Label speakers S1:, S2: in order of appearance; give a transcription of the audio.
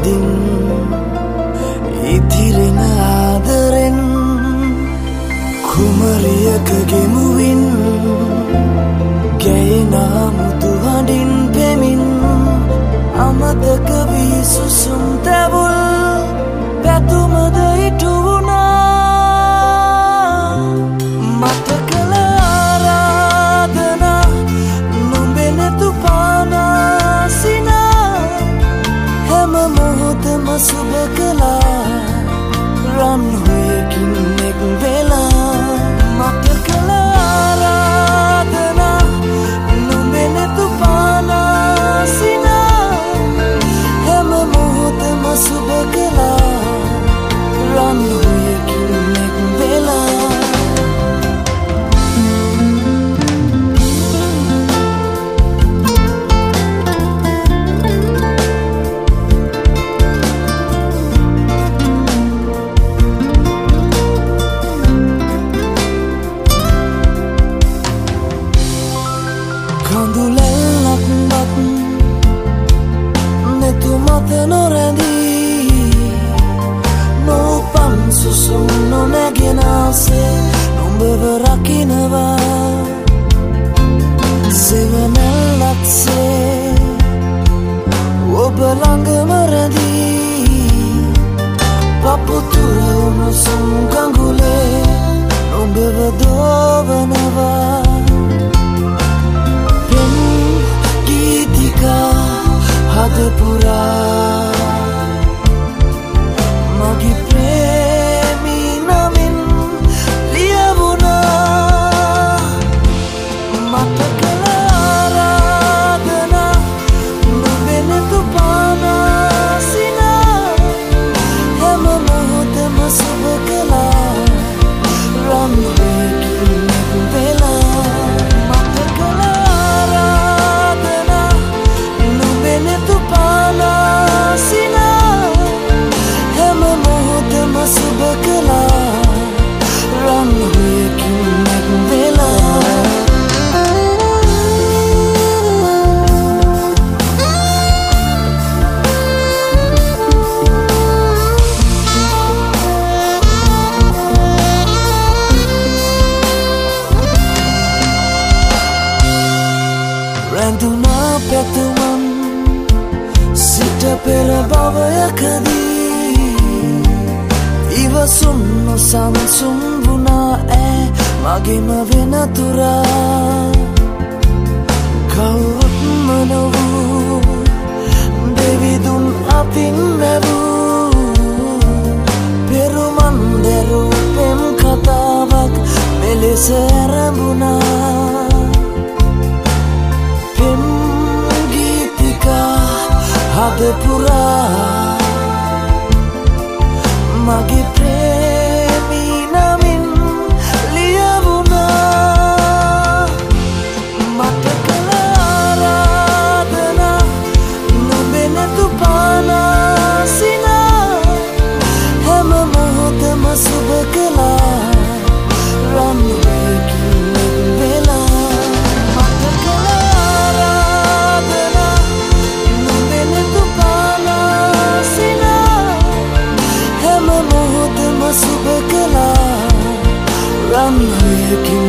S1: මදින් ඉතිරෙන ආදරෙන් කුමරියකගේ මුවින් ගැයෙන මුතු හඬින් පෙමින් අමතක වී සුසුම් තැවුල් පැතුමද ඉටු වුණා මට කළ ආරාධනා නුඹේ නැතු පානාසිනා හැම මොහොතම සුබ කළා රන් හොයකින් එක් වෙලා මට කළ ආරාධනා නුඹේ නැතු පානාසිනා හැම මොහොතම සුබ කළා රන් හොයකින් එක් වෙලා කඳුලැල්ලක් මත් නැතු මත නොරැඳී නොපන් සුසුම් නොනැගෙන ආසේ නුඹව රකින්නවා සෙවණැල්ලක්සේ ඔබ ළඟම රැඳී පපුතුර උණුසුම් ගඟුලේ නුඹව දෝවනවා හද පුරා මගේ ප්‍රේමී නමින් ලියවුණා මට කළ ආරාධනා නුඹේ නැතු පානාසිනා හැම මොහොතම සුබ කළා රන් හොයකින් වෙලා මට කළ ආරාධනා නුඹේ නැතු පානාසිනා හැම මොහොතම සුබ කළා රන් හොයකින් එක් වෙලා රැඳුණා පැතුමන් සිට පෙර භවයකදී ඉවසුම් නොසන්සුම් වුණා ඈ මගෙම වෙනතුරා කවුරුත්ම නොවූ දෙවිදුන් අතින් ලැබූ පෙරුමන් දැරූ පෙම් කතාවක් මෙලෙස ඇරඹුණා හද පුරා මගේ ප්‍රේමී නමින් ලියවුණා මට කළ ආරාධනා නුඹේ නැතු පානාසිනා හැම මොහොතම සුබ කළා රන් හොයකින් වෙලා මට කළ ආරාධනා නුඹේ නැතු පානාසිනා හැම මොහොතම සුබ කළා රන් හොයකින්